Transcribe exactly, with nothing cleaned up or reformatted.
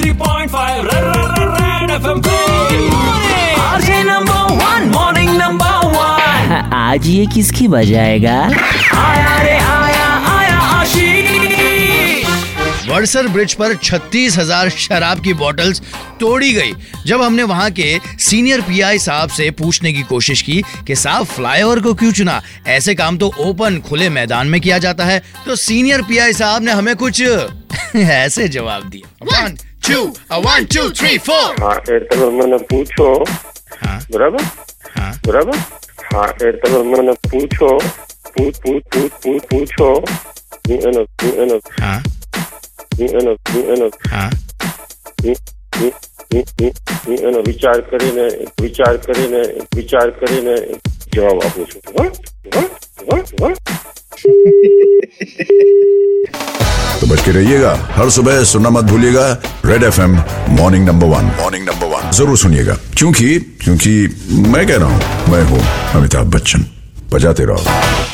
Three point five Red FM पे RJ number one morning number one. आज ये किसकी बजाएगा? आया रे आया आया आशीष। वर्सर ब्रिज पर छत्तीस हजार शराब की बोतल्स तोड़ी गई। जब हमने वहां के सीनियर पीआई साहब से पूछने की कोशिश की कि साहब फ्लाईओवर को क्यों चुना, ऐसे काम तो ओपन खुले मैदान में किया जाता है, तो सीनियर पीआई साहब ने हमें कुछ ऐसे जवाब दिया। One two one two three four. हाँ एयरटेल मैंने पूछो। हाँ बराबर हाँ बराबर हाँ एयरटेल मैंने पूछो पूछ पूछ पूछ पूछ पूछो हाँ हाँ વિચાર કરીને વિચાર કરીને વિચાર કરીને જવાબ આપું છું। तो बच के रहिएगा, हर सुबह सुनना मत भूलिएगा Red FM morning number one. Morning number one जरूर सुनिएगा, क्योंकि क्योंकि मैं कह रहा हूं, मैं हूं अमिताभ बच्चन। बजाते रहो।